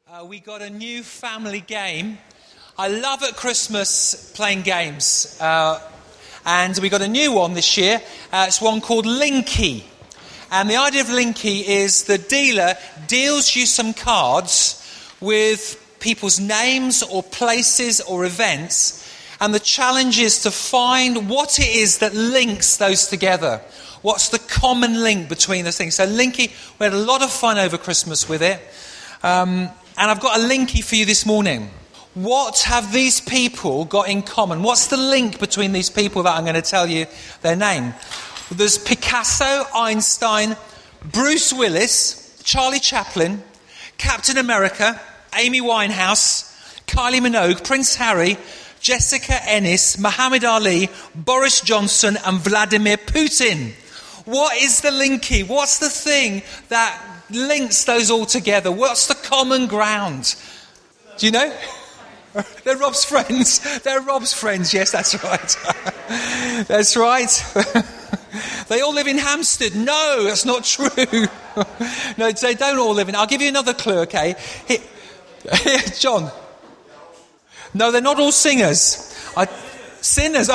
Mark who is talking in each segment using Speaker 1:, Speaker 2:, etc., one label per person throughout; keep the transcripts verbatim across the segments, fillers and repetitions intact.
Speaker 1: Uh, we got a new family game. I love at Christmas playing games. Uh, and we got a new one this year. Uh, it's one called Linky. And the idea of Linky is the dealer deals you some cards with people's names or places or events. And the challenge is to find what it is that links those together. What's the common link between those things? So Linky, we had a lot of fun over Christmas with it. Um, and I've got a Linky for you this morning. What have these people got in common? What's the link between these people that I'm going to tell you their name? There's Picasso, Einstein, Bruce Willis, Charlie Chaplin, Captain America, Amy Winehouse, Kylie Minogue, Prince Harry, Jessica Ennis, Muhammad Ali, Boris Johnson and Vladimir Putin. What is the Linky? What's the thing that links those all together? What's the common ground? Do you know? They're Rob's friends. They're Rob's friends. Yes, that's right. That's right. They all live in Hampstead. No, that's not true. No, they don't all live in... I'll give you another clue, okay? Here, here, John. No, they're not all singers. I, sinners.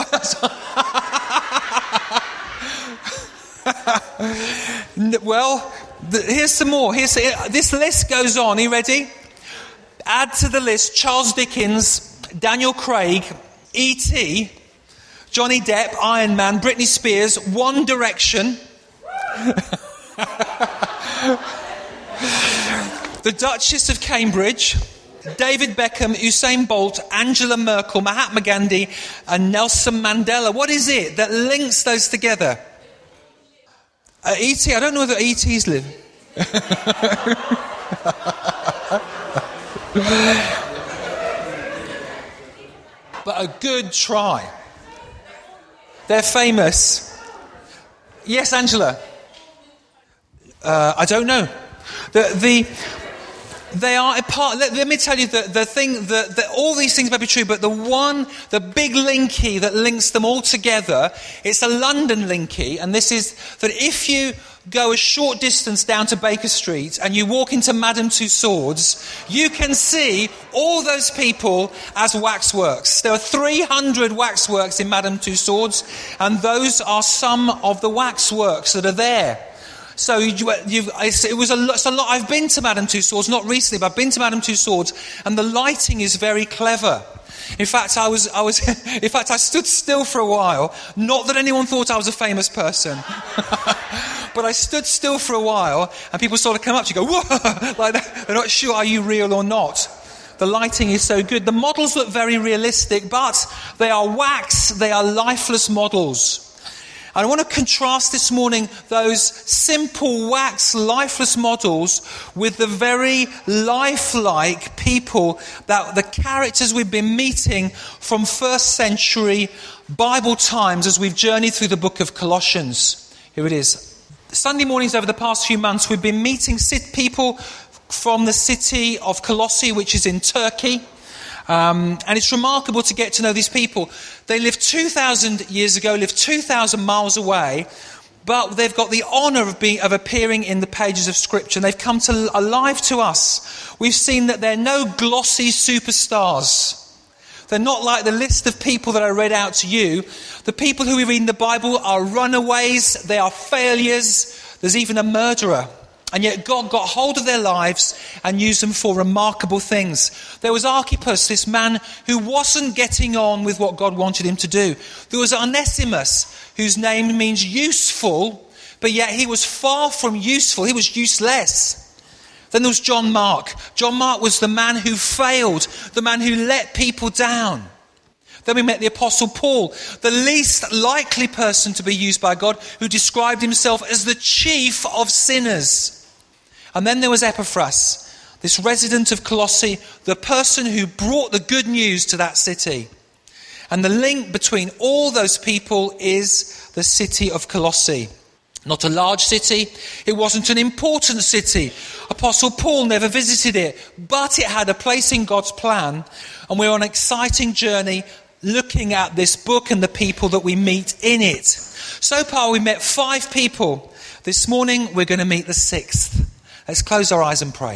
Speaker 1: Well, the, here's some more. Here's, this list goes on. Are you ready? Add to the list Charles Dickens, Daniel Craig, E T, Johnny Depp, Iron Man, Britney Spears, One Direction, the Duchess of Cambridge, David Beckham, Usain Bolt, Angela Merkel, Mahatma Gandhi and Nelson Mandela. What is it that links those together? Uh, E T, I don't know whether E Ts live. But a good try. They're famous. Yes, Angela. Uh, I don't know. The the they are a part. Let, let me tell you the the thing that, that all these things may be true, but the one, the big linky that links them all together, it's a London linky, and this is that if you go a short distance down to Baker Street and you walk into Madame Tussauds, you can see all those people as waxworks. There are three hundred waxworks in Madame Tussauds, and those are some of the waxworks that are there. So you, you've, it was a, it's a lot. I've been to Madame Tussauds, not recently, but I've been to Madame Tussauds, and the lighting is very clever. In fact, I was, I was, in fact, I stood still for a while. Not that anyone thought I was a famous person, but I stood still for a while, and people sort of come up to you, go, whoa, like that. They're not sure, are you real or not? The lighting is so good. The models look very realistic, but they are wax. They are lifeless models. And I want to contrast this morning those simple wax, lifeless models with the very lifelike people, that the characters we've been meeting from first century Bible times as we've journeyed through the book of Colossians. Here it is. Sunday mornings over the past few months, we've been meeting people from the city of Colossae, which is in Turkey. Um, and it's remarkable to get to know these people. They lived two thousand years ago, lived two thousand miles away, but they've got the honour of being of appearing in the pages of Scripture. And they've come to alive to us. We've seen that they're no glossy superstars. They're not like the list of people that I read out to you. The people who we read in the Bible are runaways. They are failures. There's even a murderer. And yet God got hold of their lives and used them for remarkable things. There was Archippus, this man who wasn't getting on with what God wanted him to do. There was Onesimus, whose name means useful, but yet he was far from useful. He was useless. Then there was John Mark. John Mark was the man who failed, the man who let people down. Then we met the Apostle Paul, the least likely person to be used by God, who described himself as the chief of sinners. And then there was Epaphras, this resident of Colossae, the person who brought the good news to that city. And the link between all those people is the city of Colossae. Not a large city. It wasn't an important city. Apostle Paul never visited it, but it had a place in God's plan. And we're on an exciting journey looking at this book and the people that we meet in it. So far we met five people. This morning we're going to meet the sixth. Let's close our eyes and pray.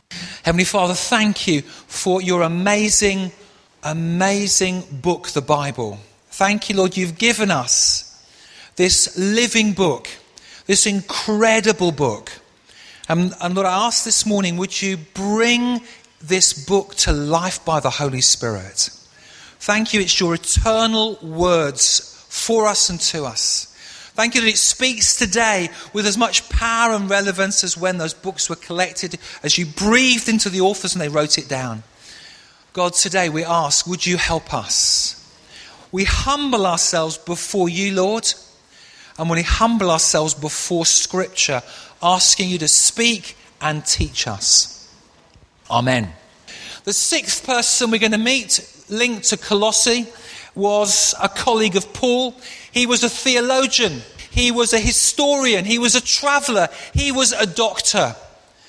Speaker 1: Heavenly Father, thank you for your amazing, amazing book, the Bible. Thank you, Lord, you've given us this living book, this incredible book. And, and Lord, I ask this morning, would you bring this book to life by the Holy Spirit? Thank you, it's your eternal words for us and to us. Thank you that it speaks today with as much power and relevance as when those books were collected, as you breathed into the authors and they wrote it down. God, today we ask, would you help us? We humble ourselves before you, Lord, and we humble ourselves before Scripture, asking you to speak and teach us. Amen. The sixth person we're going to meet, linked to Colossae, was a colleague of Paul. He was a theologian. He was a historian. He was a traveller. He was a doctor.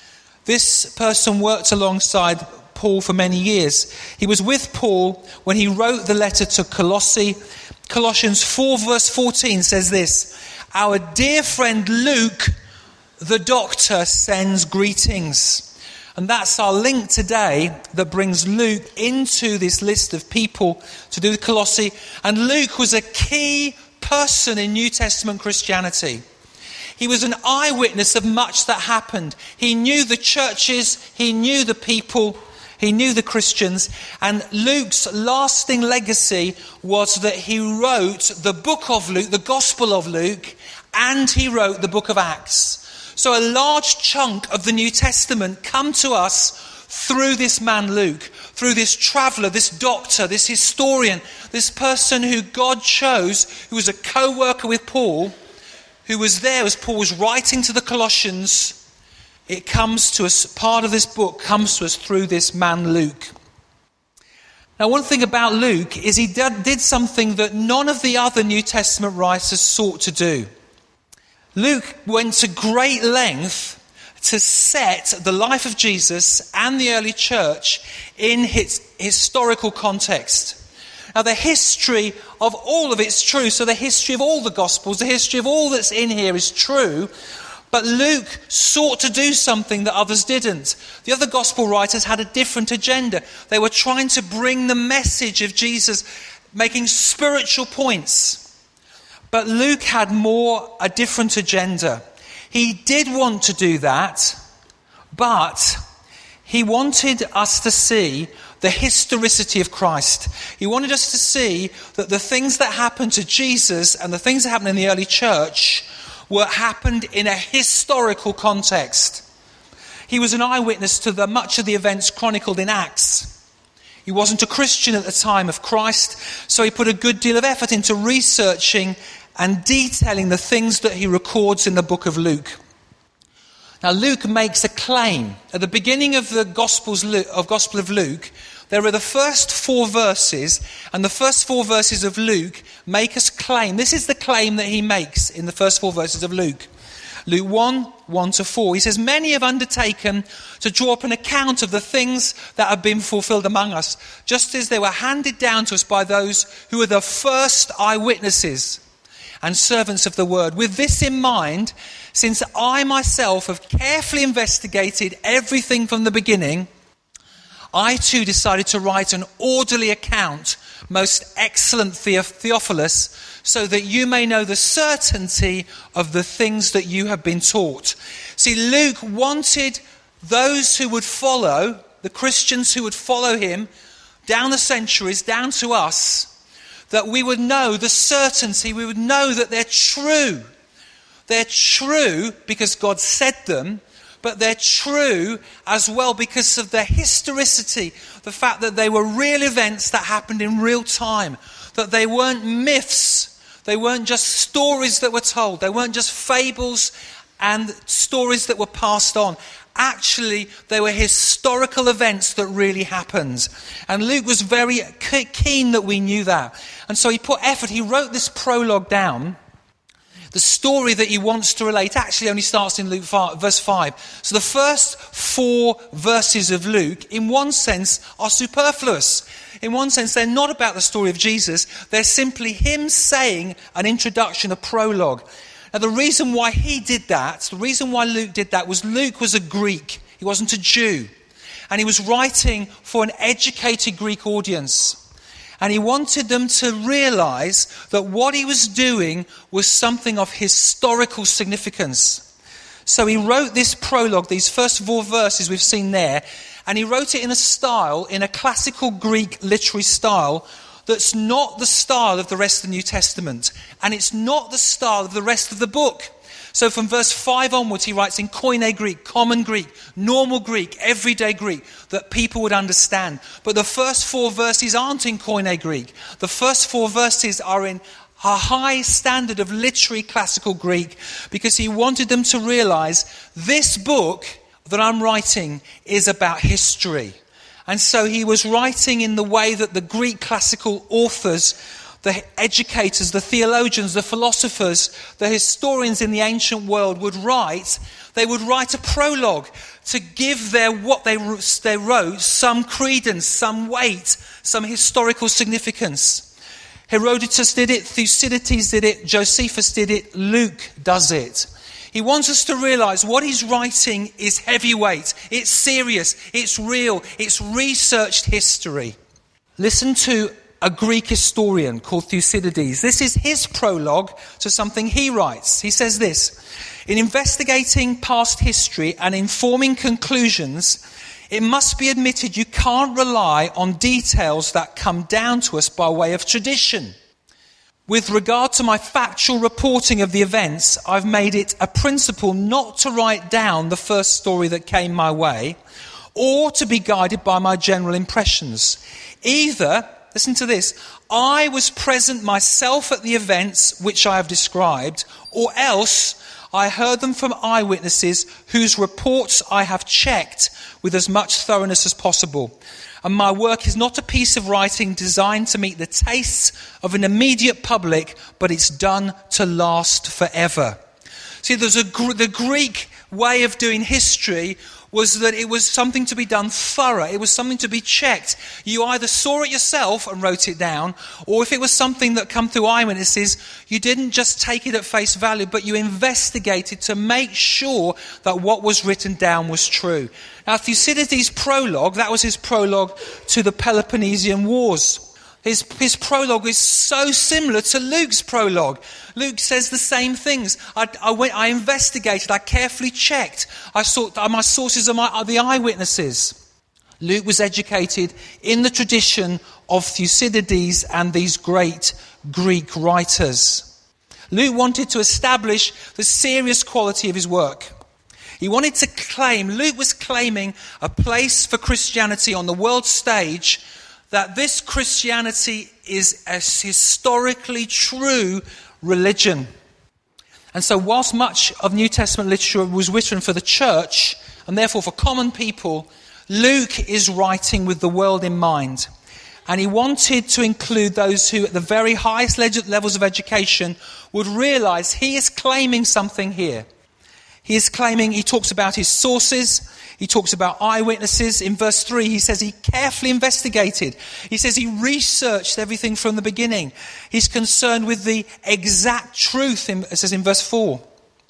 Speaker 1: This person worked alongside Paul for many years. He was with Paul when he wrote the letter to Colossae. Colossians four verse fourteen says this: "Our dear friend Luke, the doctor, sends greetings." And that's our link today that brings Luke into this list of people to do the Colossae. And Luke was a key person in New Testament Christianity. He was an eyewitness of much that happened. He knew the churches, he knew the people, he knew the Christians. And Luke's lasting legacy was that he wrote the book of Luke, the Gospel of Luke, and he wrote the book of Acts. So a large chunk of the New Testament come to us through this man Luke, through this traveller, this doctor, this historian, this person who God chose, who was a co-worker with Paul, who was there as Paul was writing to the Colossians. It comes to us, part of this book comes to us through this man Luke. Now, one thing about Luke is he did, did something that none of the other New Testament writers sought to do. Luke went to great length to set the life of Jesus and the early church in its historical context. Now, the history of all of it's true. So the history of all the Gospels, the history of all that's in here is true. But Luke sought to do something that others didn't. The other Gospel writers had a different agenda. They were trying to bring the message of Jesus, making spiritual points. But Luke had more a different agenda. He did want to do that, but he wanted us to see the historicity of Christ. He wanted us to see that the things that happened to Jesus and the things that happened in the early church were happened in a historical context. He was an eyewitness to the much of the events chronicled in Acts. He wasn't a Christian at the time of Christ, so he put a good deal of effort into researching and detailing the things that he records in the book of Luke. Now, Luke makes a claim. At the beginning of the Gospels of Gospel of Luke, there are the first four verses, and the first four verses of Luke make us claim. This is the claim that he makes in the first four verses of Luke. Luke one, one to four. He says, "Many have undertaken to draw up an account of the things that have been fulfilled among us, just as they were handed down to us by those who were the first eyewitnesses and servants of the word. With this in mind, since I myself have carefully investigated everything from the beginning, I too decided to write an orderly account, most excellent Theophilus, so that you may know the certainty of the things that you have been taught." See, Luke wanted those who would follow, the Christians who would follow him down the centuries, down to us, that we would know the certainty, we would know that they're true. They're true because God said them, but they're true as well because of their historicity, the fact that they were real events that happened in real time, that they weren't myths, they weren't just stories that were told, they weren't just fables and stories that were passed on. Actually, they were historical events that really happened. And Luke was very keen that we knew that. And so he put effort. He wrote this prologue down. The story that he wants to relate actually only starts in Luke five, verse five. So the first four verses of Luke, in one sense, are superfluous. In one sense, they're not about the story of Jesus. They're simply him saying an introduction, a prologue. Now, the reason why he did that, the reason why Luke did that was Luke was a Greek. He wasn't a Jew. And he was writing for an educated Greek audience. And he wanted them to realize that what he was doing was something of historical significance. So he wrote this prologue, these first four verses we've seen there, and he wrote it in a style, in a classical Greek literary style, that's not the style of the rest of the New Testament. And it's not the style of the rest of the book. So from verse five onwards, he writes in Koine Greek, common Greek, normal Greek, everyday Greek, that people would understand. But the first four verses aren't in Koine Greek. The first four verses are in a high standard of literary classical Greek, because he wanted them to realize this book that I'm writing is about history. And so he was writing in the way that the Greek classical authors, the educators, the theologians, the philosophers, the historians in the ancient world would write. They would write a prologue to give their what they, they wrote some credence, some weight, some historical significance. Herodotus did it, Thucydides did it, Josephus did it, Luke does it. He wants us to realize what he's writing is heavyweight, it's serious, it's real, it's researched history. Listen to a Greek historian called Thucydides. This is his prologue to something he writes. He says this: in investigating past history and informing conclusions, it must be admitted you can't rely on details that come down to us by way of tradition. With regard to my factual reporting of the events, I've made it a principle not to write down the first story that came my way, or to be guided by my general impressions. Either, listen to this, I was present myself at the events which I have described, or else I heard them from eyewitnesses whose reports I have checked with as much thoroughness as possible. And my work is not a piece of writing designed to meet the tastes of an immediate public, but it's done to last forever. See, there's a the Greek way of doing history was that it was something to be done thorough. It was something to be checked. You either saw it yourself and wrote it down, or if it was something that come through eyewitnesses, you didn't just take it at face value, but you investigated to make sure that what was written down was true. Now, Thucydides' prologue, that was his prologue to the Peloponnesian Wars. His, his prologue is so similar to Luke's prologue. Luke says the same things. I, I went, I investigated, I carefully checked. I sought, my sources are, my, are the eyewitnesses. Luke was educated in the tradition of Thucydides and these great Greek writers. Luke wanted to establish the serious quality of his work. He wanted to claim, Luke was claiming a place for Christianity on the world stage, that this Christianity is a historically true religion. And so whilst much of New Testament literature was written for the church, and therefore for common people, Luke is writing with the world in mind. And he wanted to include those who at the very highest levels of education would realize he is claiming something here. He is claiming, he talks about his sources, he talks about eyewitnesses. In verse three, he says he carefully investigated. He says he researched everything from the beginning. He's concerned with the exact truth, in, it says in verse four.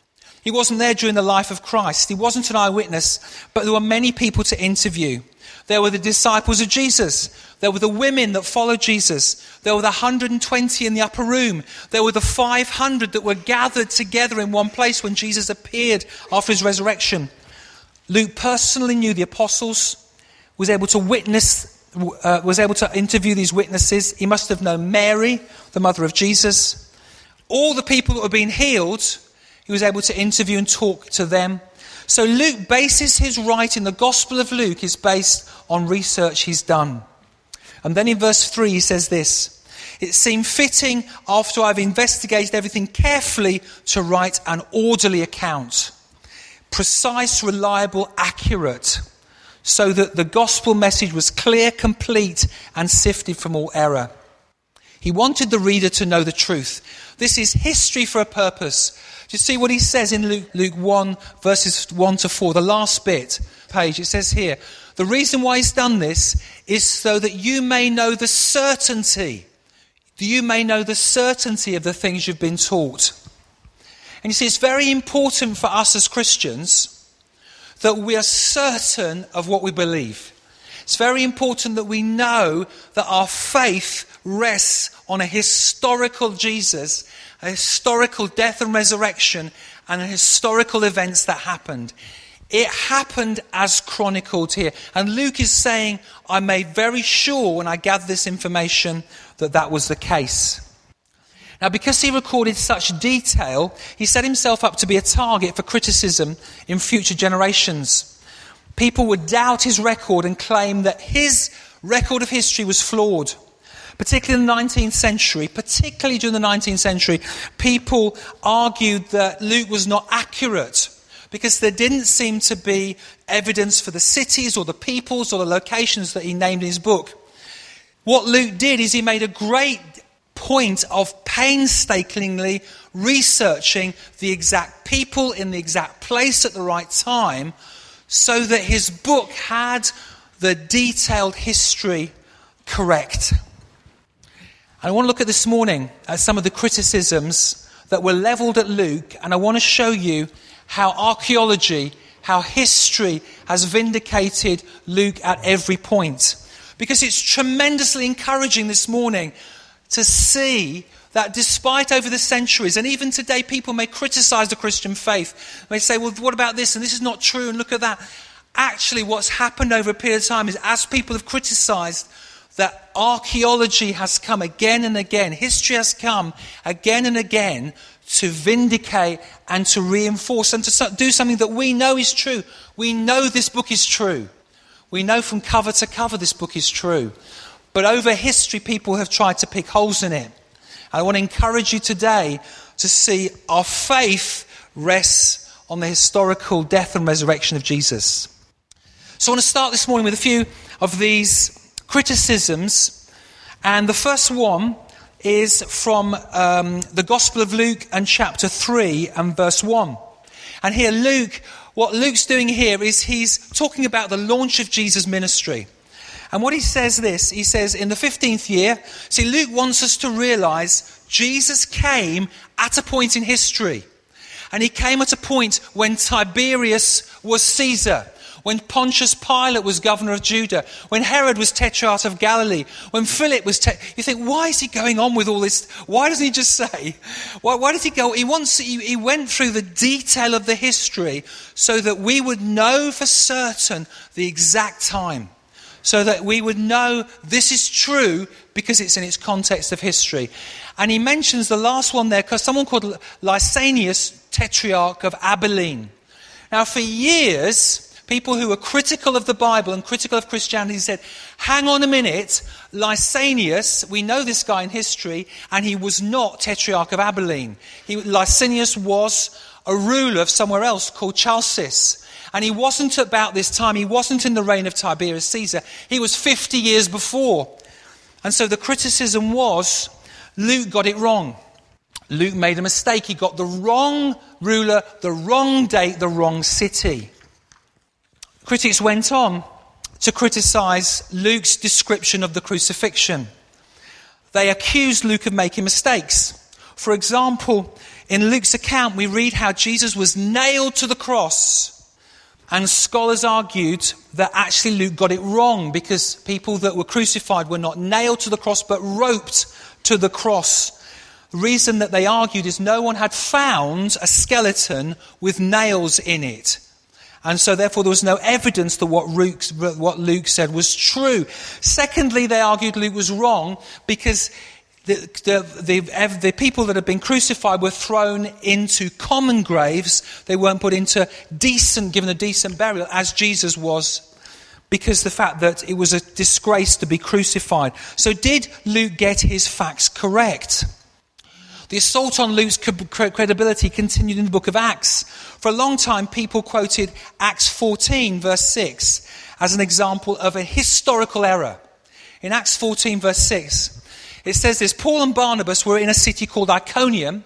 Speaker 1: He wasn't there during the life of Christ. He wasn't an eyewitness, but there were many people to interview. There were the disciples of Jesus. There were the women that followed Jesus. There were the one hundred twenty in the upper room. There were the five hundred that were gathered together in one place when Jesus appeared after his resurrection. Luke personally knew the apostles, was able to witness, uh, was able to interview these witnesses. He must have known Mary, the mother of Jesus. All the people that were being healed, he was able to interview and talk to them. So Luke bases his writing, the Gospel of Luke is based on research he's done. And then in verse three he says this: it seemed fitting, after I've investigated everything carefully, to write an orderly account. Precise, reliable, accurate, so that the gospel message was clear, complete, and sifted from all error. He wanted the reader to know the truth. This is history for a purpose. Do you see what he says in Luke, Luke one, verses one to four, the last bit, page? It says here, the reason why he's done this is so that you may know the certainty, that you may know the certainty of the things you've been taught. And you see, it's very important for us as Christians that we are certain of what we believe. It's very important that we know that our faith rests on a historical Jesus, a historical death and resurrection, and historical events that happened. It happened as chronicled here. And Luke is saying, I made very sure when I gathered this information that that was the case. Now, because he recorded such detail, he set himself up to be a target for criticism in future generations. People would doubt his record and claim that his record of history was flawed. Particularly in the nineteenth century, particularly during the nineteenth century, people argued that Luke was not accurate because there didn't seem to be evidence for the cities or the peoples or the locations that he named in his book. What Luke did is he made a great point of painstakingly researching the exact people in the exact place at the right time so that his book had the detailed history correct. I want to look at this morning at some of the criticisms that were leveled at Luke, and I want to show you how archaeology, how history has vindicated Luke at every point. Because it's tremendously encouraging this morning to see that despite over the centuries, and even today people may criticize the Christian faith, may say, well, what about this? And this is not true, and look at that. Actually, what's happened over a period of time is as people have criticized, that archaeology has come again and again, history has come again and again to vindicate and to reinforce and to do something that we know is true. We know this book is true. We know from cover to cover this book is true. But over history, people have tried to pick holes in it. I want to encourage you today to see our faith rests on the historical death and resurrection of Jesus. So I want to start this morning with a few of these criticisms. And the first one is from um, the Gospel of Luke and chapter three and verse one. And here Luke, what Luke's doing here is he's talking about the launch of Jesus' ministry. And what he says this, he says in the fifteenth year, see, Luke wants us to realize Jesus came at a point in history. And he came at a point when Tiberius was Caesar, when Pontius Pilate was governor of Judah, when Herod was tetrarch of Galilee, when Philip was... Te- you think, why is he going on with all this? Why doesn't he just say? Why, why does he go? He wants. He, he went through the detail of the history so that we would know for certain the exact time. So that we would know this is true because it's in its context of history. And he mentions the last one there because someone called Lysanias, tetrarch of Abilene. Now for years, people who were critical of the Bible and critical of Christianity said, hang on a minute, Lysanias, we know this guy in history, and he was not tetrarch of Abilene. He, Lysanias was a ruler of somewhere else called Chalcis. And he wasn't about this time, he wasn't in the reign of Tiberius Caesar. He was fifty years before. And so the criticism was, Luke got it wrong. Luke made a mistake. He got the wrong ruler, the wrong date, the wrong city. Critics went on to criticize Luke's description of the crucifixion. They accused Luke of making mistakes. For example, in Luke's account, we read how Jesus was nailed to the cross. And scholars argued that actually Luke got it wrong because people that were crucified were not nailed to the cross but roped to the cross. The reason that they argued is no one had found a skeleton with nails in it. And so therefore there was no evidence that what Luke, what Luke said was true. Secondly, they argued Luke was wrong because the, the, the, the people that had been crucified were thrown into common graves. They weren't put into decent, given a decent burial as Jesus was, because the fact that it was a disgrace to be crucified. So did Luke get his facts correct? The assault on Luke's credibility continued in the book of Acts. For a long time, people quoted Acts fourteen, verse six, as an example of a historical error. In Acts fourteen, verse six, it says this: Paul and Barnabas were in a city called Iconium,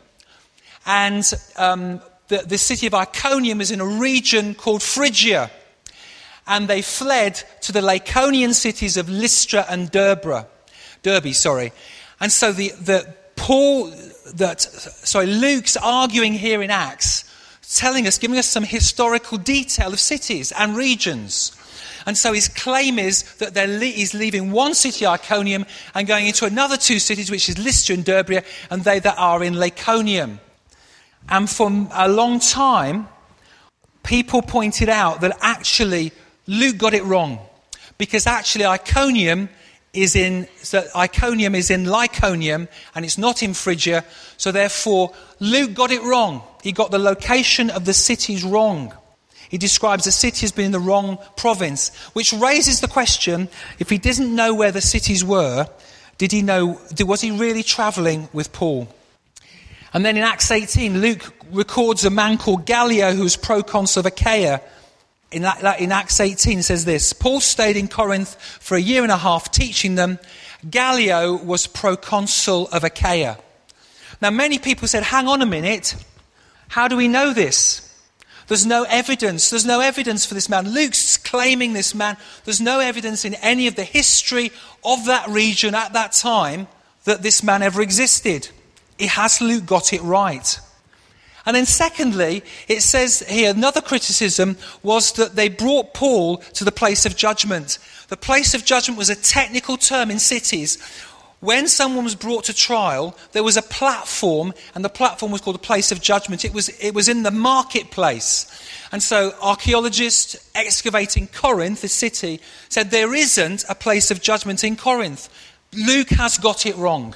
Speaker 1: and um, the, the city of Iconium is in a region called Phrygia. And they fled to the Lycaonian cities of Lystra and Derbe. Derbe, sorry. And so the, the Paul... that sorry Luke's arguing here in Acts telling us, giving us some historical detail of cities and regions. And so his claim is that they're le- he's leaving one city, Iconium, and going into another two cities, which is Lystra and Derbe, and they that are in Lycaonium. And for a long time, people pointed out that actually Luke got it wrong, because actually Iconium is in so Iconium is in Lycaonium, and it's not in Phrygia. So therefore, Luke got it wrong. He got the location of the cities wrong. He describes the city as being in the wrong province, which raises the question: if he didn't know where the cities were, did he know? Was he really travelling with Paul? And then in Acts eighteen, Luke records a man called Gallio, who was proconsul of Achaia. In, in Acts eighteen, it says this: Paul stayed in Corinth for a year and a half, teaching them. Gallio was proconsul of Achaia. Now, many people said, hang on a minute, how do we know this? There's no evidence. There's no evidence for this man. Luke's claiming this man. There's no evidence in any of the history of that region at that time that this man ever existed. Has Luke got it right? And then secondly, it says here, another criticism was that they brought Paul to the place of judgment. The place of judgment was a technical term in cities. When someone was brought to trial, there was a platform, and the platform was called a place of judgment. It was, it was in the marketplace. And so archaeologists excavating Corinth, the city, said there isn't a place of judgment in Corinth. Luke has got it wrong.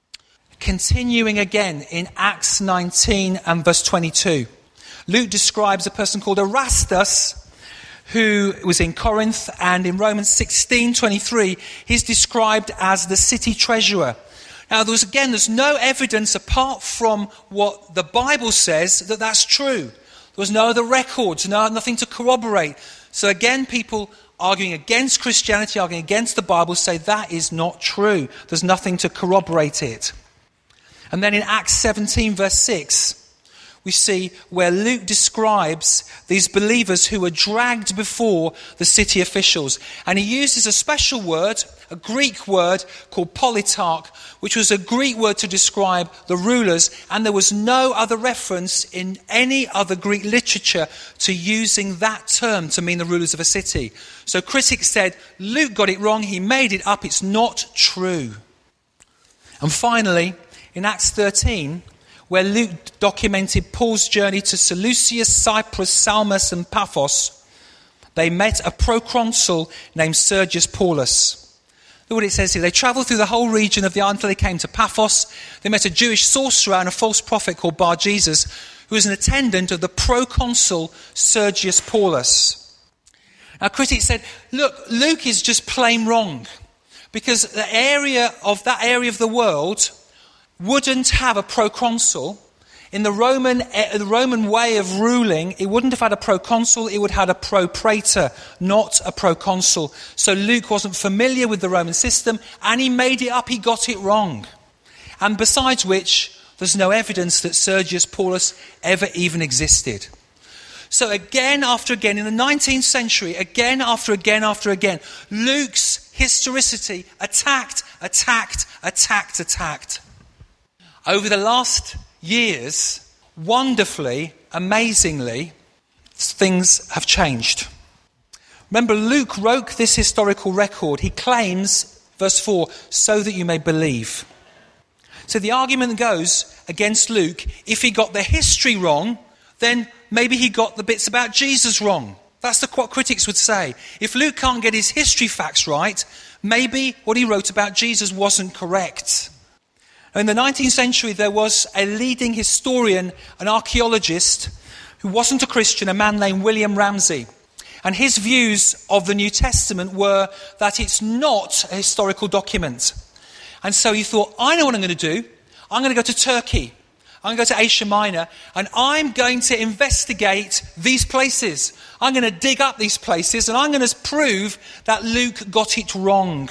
Speaker 1: Continuing again in Acts nineteen and verse twenty-two, Luke describes a person called Erastus, who was in Corinth, and in Romans sixteen twenty-three, he's described as the city treasurer. Now, there's again, there's no evidence apart from what the Bible says that that's true. There was no other records, no nothing to corroborate. So again, people arguing against Christianity, arguing against the Bible, say that is not true. There's nothing to corroborate it. And then in Acts seventeen verse six, we see where Luke describes these believers who were dragged before the city officials. And he uses a special word, a Greek word called politarch, which was a Greek word to describe the rulers. And there was no other reference in any other Greek literature to using that term to mean the rulers of a city. So critics said, Luke got it wrong, he made it up, it's not true. And finally, in Acts thirteen, where Luke documented Paul's journey to Seleucia, Cyprus, Salmis and Paphos, they met a proconsul named Sergius Paulus. Look what it says here. They travelled through the whole region of the island until they came to Paphos. They met a Jewish sorcerer and a false prophet called Bar-Jesus, who was an attendant of the proconsul Sergius Paulus. Now, critics said, look, Luke is just plain wrong, because the area of that area of the world wouldn't have a proconsul. In the Roman the Roman way of ruling, it wouldn't have had a proconsul, it would have had a propraetor, not a proconsul. So Luke wasn't familiar with the Roman system, and he made it up, he got it wrong. And besides which, there's no evidence that Sergius Paulus ever even existed. So again after again, in the nineteenth century, again after again after again, Luke's historicity attacked, attacked, attacked, attacked. Over the last years, wonderfully, amazingly, things have changed. Remember, Luke wrote this historical record. He claims, verse four, so that you may believe. So the argument goes against Luke, if he got the history wrong, then maybe he got the bits about Jesus wrong. That's the, what critics would say. If Luke can't get his history facts right, maybe what he wrote about Jesus wasn't correct. In the nineteenth century, there was a leading historian, an archaeologist, who wasn't a Christian, a man named William Ramsay. And his views of the New Testament were that it's not a historical document. And so he thought, I know what I'm going to do. I'm going to go to Turkey. I'm going to go to Asia Minor, and I'm going to investigate these places. I'm going to dig up these places, and I'm going to prove that Luke got it wrong.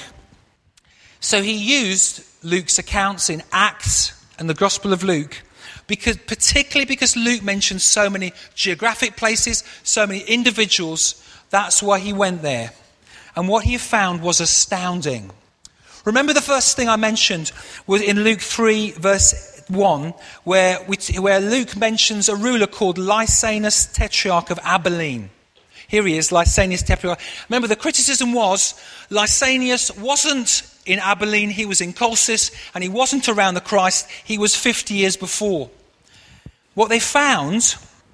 Speaker 1: So he used Luke's accounts in Acts and the Gospel of Luke, because particularly because Luke mentions so many geographic places, so many individuals. That's why he went there. And what he found was astounding. Remember the first thing I mentioned was in Luke three, verse one where, we, where Luke mentions a ruler called Lysanias, Tetrarch of Abilene. Here he is, Lysanias Tetrarch. Remember, the criticism was Lysanias wasn't in Abilene, he was in Colchis, and he wasn't around the Christ, he was fifty years before. What they found,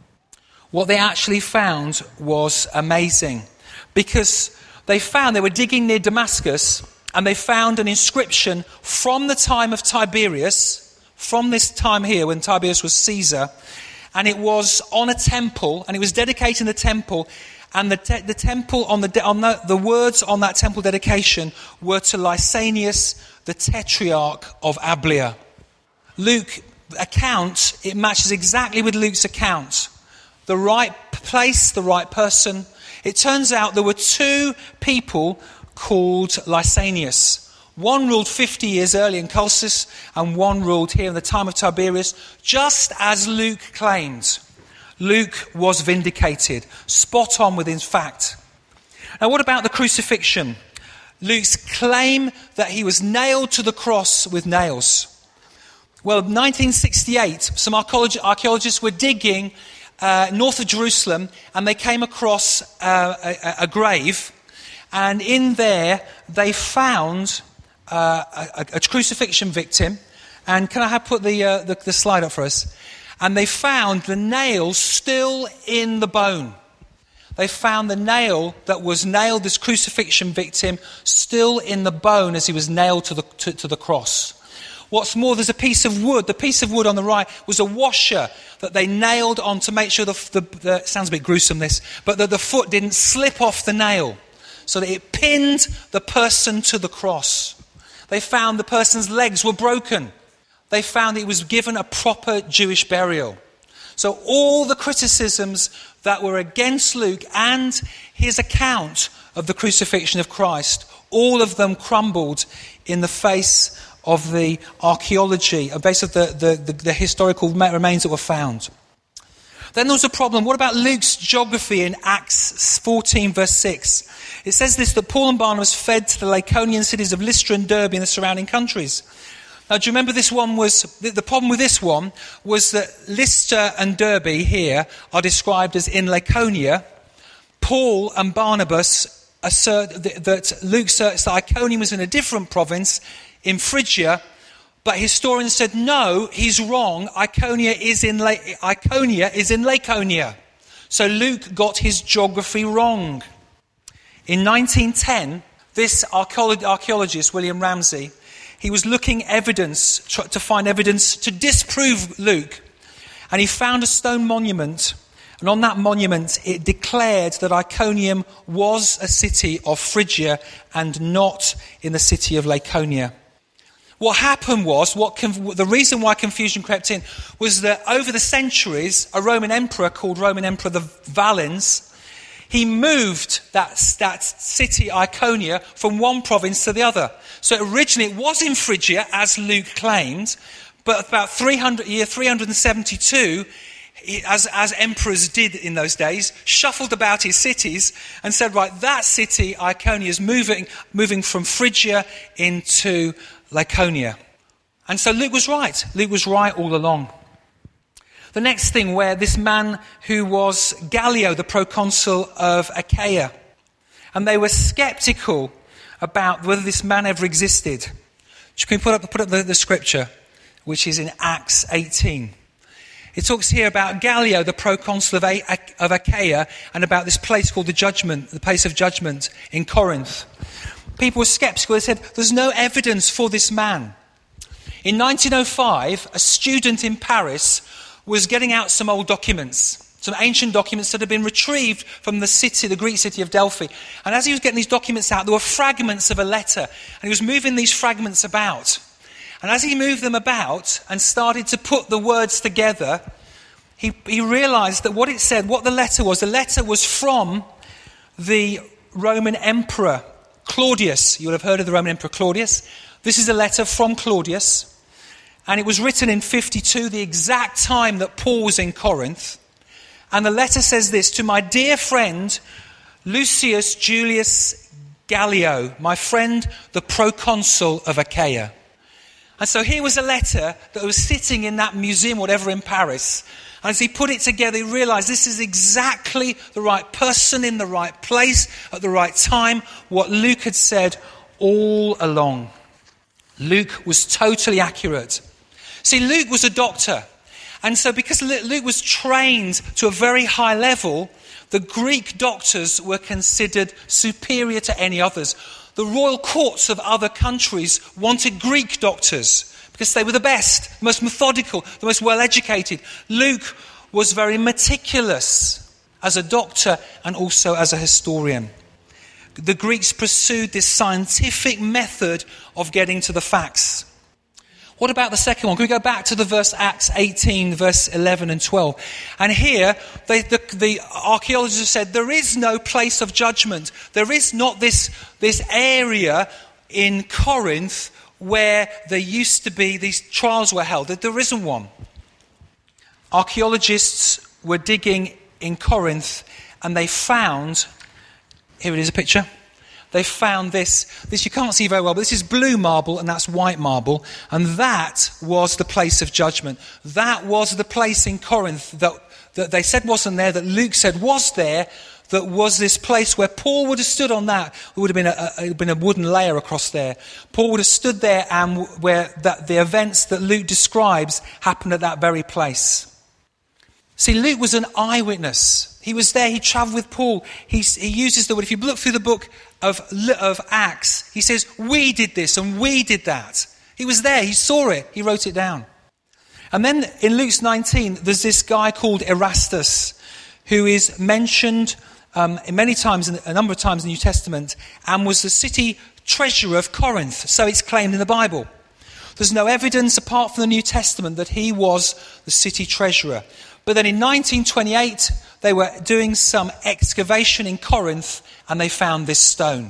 Speaker 1: what they actually found was amazing, because they found, they were digging near Damascus, and they found an inscription from the time of Tiberius, from this time here when Tiberius was Caesar, and it was on a temple, and it was dedicating the temple, and the te- the temple on the de- on the, the words on that temple dedication were to Lysanias, the Tetrarch of Abilene. Luke account, it matches exactly with Luke's account. The right place, the right person. It turns out there were two people called Lysanias. One ruled fifty years earlier in Colchis, and one ruled here in the time of Tiberius, just as Luke claimed. Luke was vindicated, spot on with his fact. Now, what about the crucifixion? Luke's claim that he was nailed to the cross with nails. Well, in nineteen sixty-eight, some archaeologists were digging uh, north of Jerusalem, and they came across uh, a, a grave, and in there they found uh, a, a crucifixion victim. And can I have put the, uh, the the slide up for us? And they found the nail still in the bone. They found the nail that was nailed, this crucifixion victim, still in the bone as he was nailed to the to, to the cross. What's more, there's a piece of wood. The piece of wood on the right was a washer that they nailed on to make sure the, the, the it sounds a bit gruesome this, but that the foot didn't slip off the nail, so that it pinned the person to the cross. They found the person's legs were broken. They found he was given a proper Jewish burial. So all the criticisms that were against Luke and his account of the crucifixion of Christ, all of them crumbled in the face of the archaeology, a base of the, the, the, the historical remains that were found. Then there was a problem. What about Luke's geography in Acts fourteen verse six? It says this, that Paul and Barnabas fled to the Lycaonian cities of Lystra and Derbe and the surrounding countries. Now, do you remember this one was, the problem with this one was that Lystra and Derbe here are described as in Lycaonia. Paul and Barnabas assert that Luke asserts that Iconium was in a different province in Phrygia, but historians said no, he's wrong. Iconia is in La- Iconia is in Laconia. So Luke got his geography wrong. In nineteen ten, this archaeologist, William Ramsey, he was looking evidence to find evidence to disprove Luke, and he found a stone monument, and on that monument it declared that Iconium was a city of Phrygia and not in the city of Laconia. What happened was, what conf- the reason why confusion crept in was that over the centuries, a Roman emperor called Roman Emperor the Valens, he moved that, that city, Iconia, from one province to the other. So originally it was in Phrygia, as Luke claimed, but about three hundred, year three hundred seventy-two, he, as, as emperors did in those days, shuffled about his cities and said, right, that city, Iconia, is moving, moving from Phrygia into Laconia. And so Luke was right. Luke was right all along. The next thing, where this man who was Gallio, the proconsul of Achaia, and they were skeptical about whether this man ever existed. Can we put up, put up the, the scripture, which is in Acts eighteen. It talks here about Gallio, the proconsul of, A- of Achaia, and about this place called the Judgment, the place of judgment in Corinth. People were skeptical. They said, there's no evidence for this man. In nineteen oh five, a student in Paris was getting out some old documents, some ancient documents that had been retrieved from the city, the Greek city of Delphi. And as he was getting these documents out, there were fragments of a letter, and he was moving these fragments about. And as he moved them about and started to put the words together, he, he realized that what it said, what the letter was, the letter was from the Roman Emperor Claudius. You'll have heard of the Roman Emperor Claudius. This is a letter from Claudius. And it was written in fifty-two, the exact time that Paul was in Corinth. And the letter says this, to my dear friend, Lucius Julius Gallio, my friend, the proconsul of Achaia. And so here was a letter that was sitting in that museum, whatever, in Paris. And as he put it together, he realized this is exactly the right person in the right place at the right time, what Luke had said all along. Luke was totally accurate. See, Luke was a doctor. And so because Luke was trained to a very high level, the Greek doctors were considered superior to any others. The royal courts of other countries wanted Greek doctors because they were the best, the most methodical, the most well-educated. Luke was very meticulous as a doctor and also as a historian. The Greeks pursued this scientific method of getting to the facts. What about the second one? Can we go back to the verse Acts eighteen, verse eleven and twelve? And here, they, the, the archaeologists have said, there is no place of judgment. There is not this, this area in Corinth where there used to be, these trials were held. There isn't one. Archaeologists were digging in Corinth and they found, here it is, a picture. They found this, this you can't see very well, but this is blue marble and that's white marble. And that was the place of judgment. That was the place in Corinth that, that they said wasn't there, that Luke said was there, that was this place where Paul would have stood on that. There would have been a, a, been a wooden layer across there. Paul would have stood there and where that, the events that Luke describes happened at that very place. See, Luke was an eyewitness. He was there. He travelled with Paul. He, he uses the word. If you look through the book of, of Acts, he says, we did this and we did that. He was there. He saw it. He wrote it down. And then in Luke nineteen, there's this guy called Erastus who is mentioned um, many times, a number of times in the New Testament, and was the city treasurer of Corinth. So it's claimed in the Bible. There's no evidence apart from the New Testament that he was the city treasurer. But then in nineteen twenty-eight, they were doing some excavation in Corinth and they found this stone.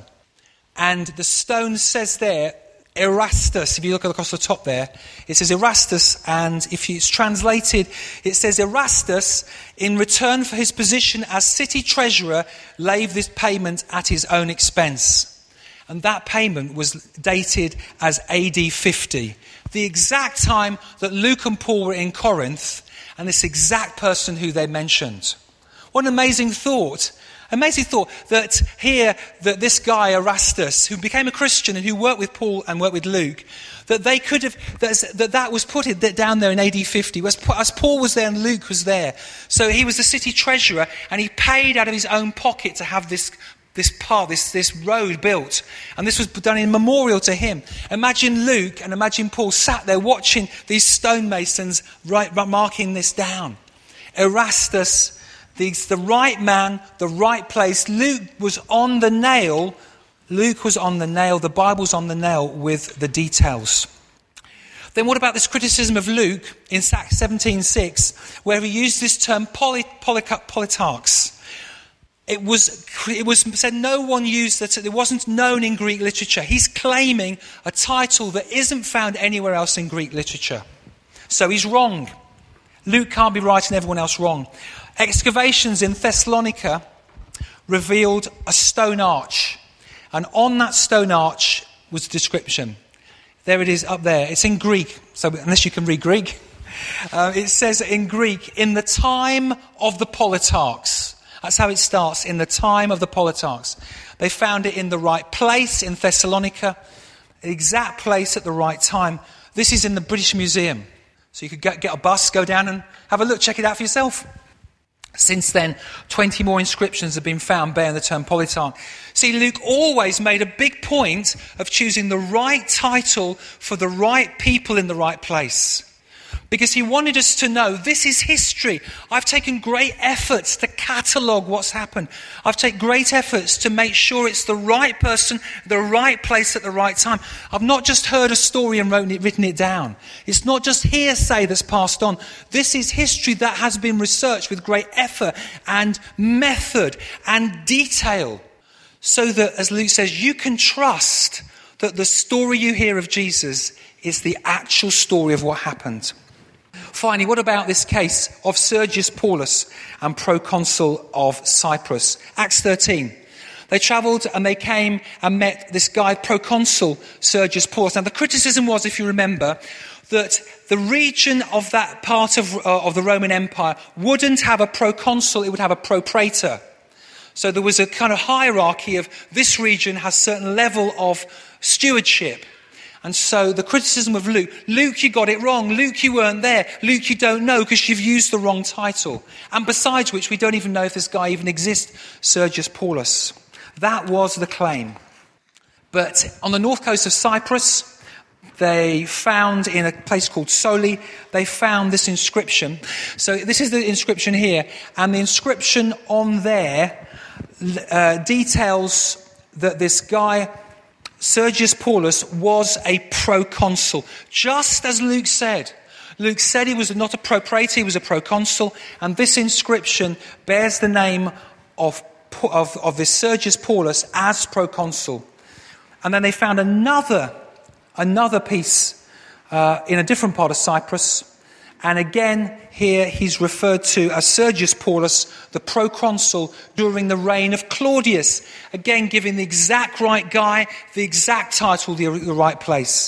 Speaker 1: And the stone says there, Erastus. If you look across the top there, it says Erastus, and if it's translated, it says Erastus, in return for his position as city treasurer, laid this payment at his own expense. And that payment was dated as A D fifty, the exact time that Luke and Paul were in Corinth, and this exact person who they mentioned. What an amazing thought. Amazing thought that here, that this guy Erastus, who became a Christian and who worked with Paul and worked with Luke, that they could have, that that was put down there in A D fifty, as Paul was there and Luke was there. So he was the city treasurer and he paid out of his own pocket to have this this path, this, this road built. And this was done in memorial to him. Imagine Luke and imagine Paul sat there watching these stonemasons right, marking this down. Erastus, the, the right man, the right place. Luke was on the nail. Luke was on the nail. The Bible's on the nail with the details. Then what about this criticism of Luke in Acts seventeen six, where he used this term poly, poly, politarchs? It was, it was said no one used that. It wasn't known in Greek literature. He's claiming a title that isn't found anywhere else in Greek literature. So he's wrong. Luke can't be right and everyone else wrong. Excavations in Thessalonica revealed a stone arch. And on that stone arch was a description. There it is up there. It's in Greek. So unless you can read Greek. Uh, it says in Greek, in the time of the politarchs. That's how it starts, in the time of the politarchs. They found it in the right place in Thessalonica, the exact place at the right time. This is in the British Museum. So you could get, get a bus, go down and have a look, check it out for yourself. Since then, twenty more inscriptions have been found bearing the term politarch. See, Luke always made a big point of choosing the right title for the right people in the right place. Because he wanted us to know this is history. I've taken great efforts to catalogue what's happened. I've taken great efforts to make sure it's the right person, the right place at the right time. I've not just heard a story and written it, written it down. It's not just hearsay that's passed on. This is history that has been researched with great effort and method and detail. So that, as Luke says, you can trust that the story you hear of Jesus is the actual story of what happened. Finally, what about this case of Sergius Paulus and proconsul of Cyprus? Acts thirteen. They travelled and they came and met this guy, proconsul Sergius Paulus. Now the criticism was, if you remember, that the region of that part of, uh, of the Roman Empire wouldn't have a proconsul, it would have a propraetor. So there was a kind of hierarchy of this region has certain level of stewardship. And so the criticism of Luke, Luke, you got it wrong. Luke, you weren't there. Luke, you don't know because you've used the wrong title. And besides which, we don't even know if this guy even exists, Sergius Paulus. That was the claim. But on the north coast of Cyprus, they found in a place called Soli, they found this inscription. So this is the inscription here. And the inscription on there uh, details that this guy, Sergius Paulus, was a proconsul, just as Luke said. Luke said he was not a propraetor, he was a proconsul, and this inscription bears the name of, of, of this Sergius Paulus as proconsul. And then they found another, another piece uh, in a different part of Cyprus, and again here he's referred to as Sergius Paulus, the proconsul during the reign of Claudius. Again, giving the exact right guy, the exact title, the, the right place.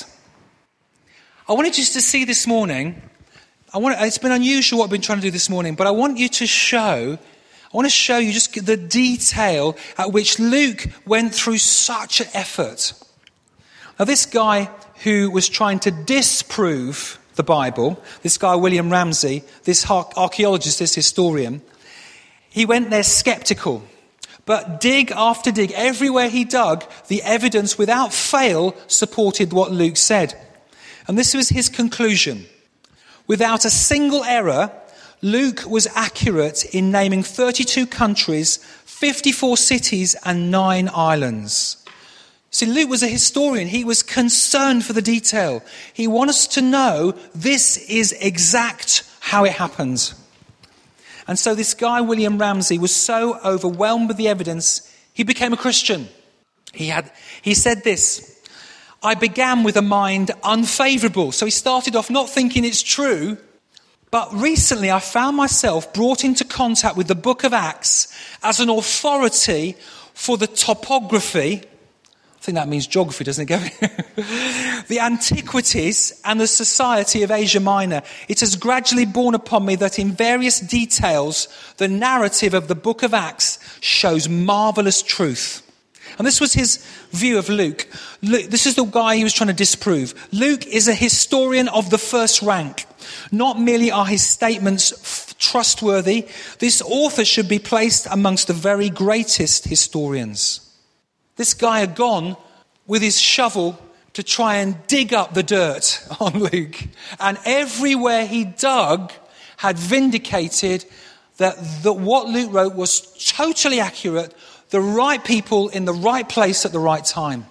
Speaker 1: I wanted just to see this morning, I want, it's been unusual what I've been trying to do this morning, but I want you to show, I want to show you just the detail at which Luke went through such an effort. Now this guy who was trying to disprove the Bible, this guy William Ramsay, this archaeologist, this historian, he went there skeptical. But dig after dig, everywhere he dug, the evidence without fail supported what Luke said. And this was his conclusion. Without a single error, Luke was accurate in naming thirty-two countries, fifty-four cities, and nine islands. See, Luke was a historian. He was concerned for the detail. He wanted us to know this is exact how it happened. And so this guy, William Ramsay, was so overwhelmed with the evidence, he became a Christian. He had, he said this, I began with a mind unfavourable. So he started off not thinking it's true, but recently I found myself brought into contact with the book of Acts as an authority for the topography. I think that means geography, doesn't it, Gavin? The antiquities and the society of Asia Minor. It has gradually borne upon me that in various details, the narrative of the book of Acts shows marvellous truth. And this was his view of Luke. Luke. This is the guy he was trying to disprove. Luke is a historian of the first rank. Not merely are his statements f- trustworthy, this author should be placed amongst the very greatest historians. This guy had gone with his shovel to try and dig up the dirt on Luke. And everywhere he dug had vindicated that the, what Luke wrote was totally accurate, the right people in the right place at the right time.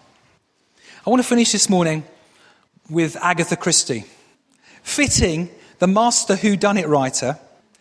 Speaker 1: I want to finish this morning with Agatha Christie. Fitting, the master whodunit writer,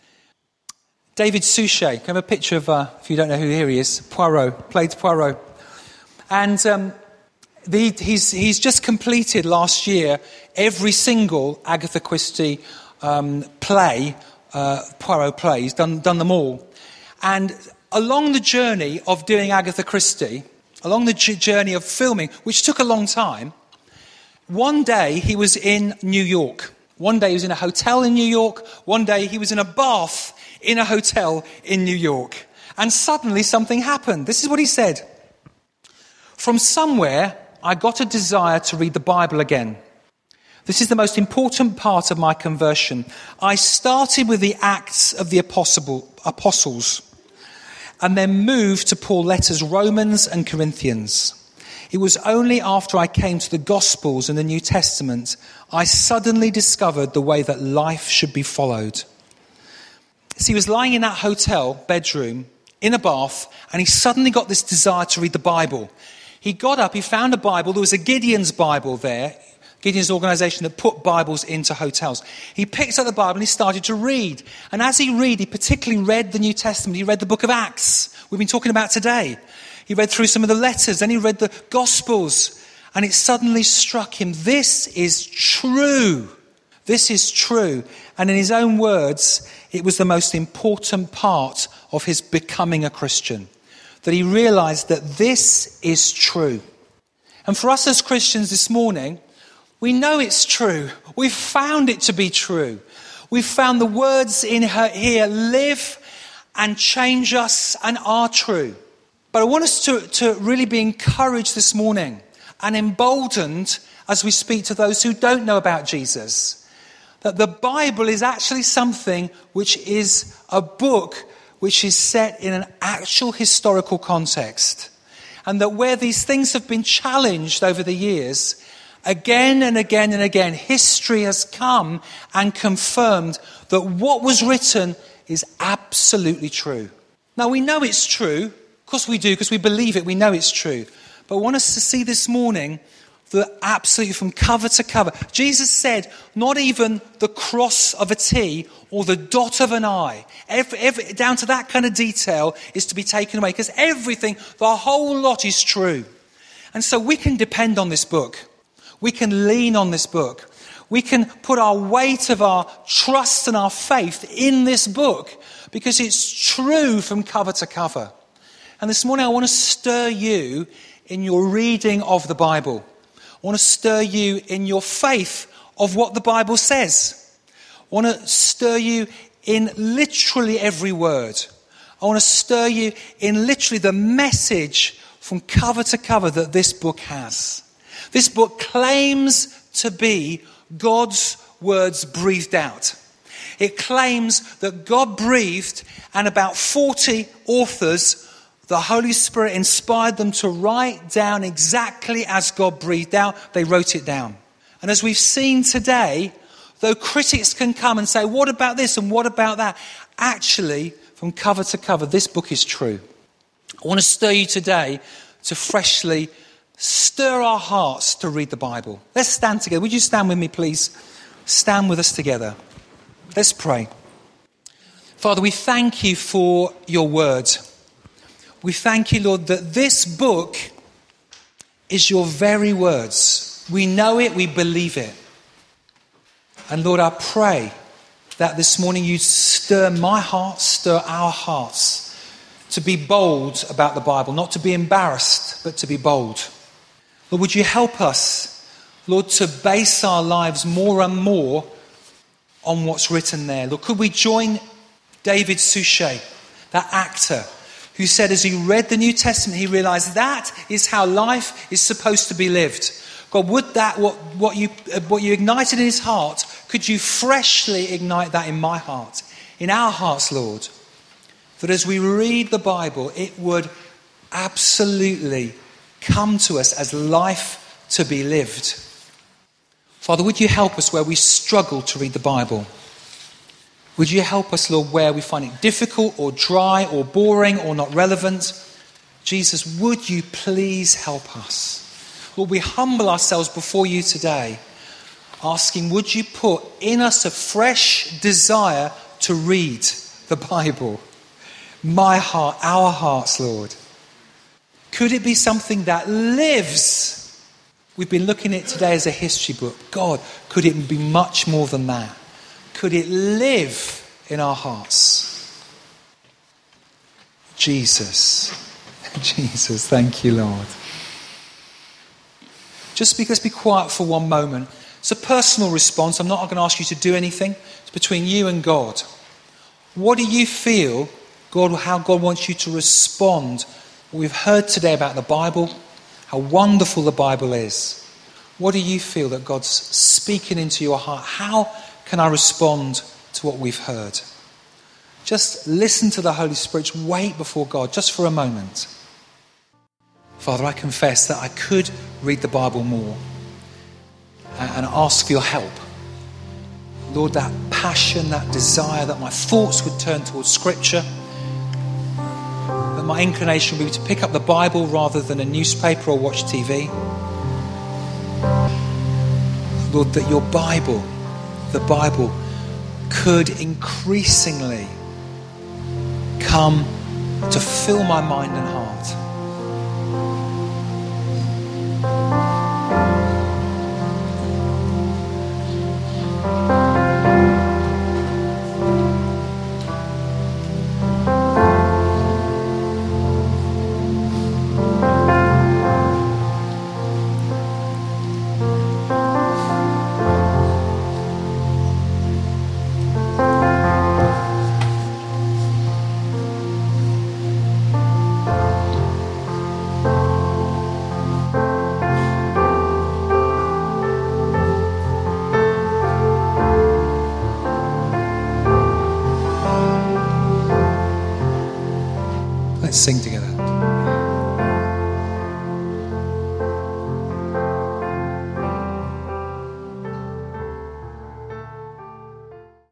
Speaker 1: David Suchet. Can I have a picture of, uh, if you don't know who here he is, Poirot, played Poirot. And um, the, he's, he's just completed last year every single Agatha Christie um, play, uh, Poirot play. He's done, done them all. And along the journey of doing Agatha Christie, along the j- journey of filming, which took a long time, one day he was in New York. One day he was in a hotel in New York. One day he was in a bath in a hotel in New York. And suddenly something happened. This is what he said. From somewhere, I got a desire to read the Bible again. This is the most important part of my conversion. I started with the Acts of the Apostle, Apostles and then moved to Paul's letters, Romans and Corinthians. It was only after I came to the Gospels and the New Testament, I suddenly discovered the way that life should be followed. So he was lying in that hotel bedroom in a bath, and he suddenly got this desire to read the Bible. He got up, he found a Bible. There was a Gideon's Bible there, Gideon's organisation that put Bibles into hotels. He picked up the Bible and he started to read. And as he read, he particularly read the New Testament. He read the book of Acts we've been talking about today. He read through some of the letters, then he read the Gospels. And it suddenly struck him, this is true. This is true. And in his own words, it was the most important part of his becoming a Christian. that he realized that this is true. And for us as Christians this morning, we know it's true. We've found it to be true. We've found the words in her here live and change us and are true. But I want us to, to really be encouraged this morning and emboldened as we speak to those who don't know about Jesus, that the Bible is actually something which is a book which is set in an actual historical context. And that where these things have been challenged over the years, again and again and again, history has come and confirmed that what was written is absolutely true. Now we know it's true, of course we do, because we believe it, we know it's true. But I want us to see this morning that absolutely from cover to cover. Jesus said, not even the cross of a T or the dot of an I, every, every, down to that kind of detail is to be taken away, because everything, the whole lot is true. And so we can depend on this book. We can lean on this book. We can put our weight of our trust and our faith in this book because it's true from cover to cover. And this morning I want to stir you in your reading of the Bible. I want to stir you in your faith of what the Bible says. I want to stir you in literally every word. I want to stir you in literally the message from cover to cover that this book has. This book claims to be God's words breathed out. It claims that God breathed and about forty authors, the Holy Spirit inspired them to write down exactly as God breathed out. They wrote it down. And as we've seen today, though critics can come and say, what about this and what about that? Actually, from cover to cover, this book is true. I want to stir you today to freshly stir our hearts to read the Bible. Let's stand together. Would you stand with me, please? Stand with us together. Let's pray. Father, we thank you for your word. We thank you, Lord, that this book is your very words. We know it, we believe it. And Lord, I pray that this morning you stir my heart, stir our hearts to be bold about the Bible, not to be embarrassed, but to be bold. Lord, would you help us, Lord, to base our lives more and more on what's written there. Lord, could we join David Suchet, that actor, who said as he read the New Testament, he realized that is how life is supposed to be lived. God, would that, what, what, you, what you ignited in his heart, could you freshly ignite that in my heart, in our hearts, Lord? That as we read the Bible, it would absolutely come to us as life to be lived. Father, would you help us where we struggle to read the Bible? Would you help us, Lord, where we find it difficult or dry or boring or not relevant? Jesus, would you please help us? Lord, we humble ourselves before you today, asking, would you put in us a fresh desire to read the Bible? My heart, our hearts, Lord. Could it be something that lives? We've been looking at it today as a history book. God, could it be much more than that? Could it live in our hearts? Jesus. Jesus, thank you, Lord. Just be, let's be quiet for one moment. It's a personal response. I'm not going to ask you to do anything. It's between you and God. What do you feel, God, how God wants you to respond? We've heard today about the Bible, how wonderful the Bible is. What do you feel that God's speaking into your heart? How can I respond to what we've heard? Just listen to the Holy Spirit. Wait before God just for a moment. Father, I confess that I could read the Bible more and ask for your help. Lord, that passion, that desire, that my thoughts would turn towards Scripture, that my inclination would be to pick up the Bible rather than a newspaper or watch T V. Lord, that your Bible, the Bible, could increasingly come to fill my mind and heart. Let's sing together.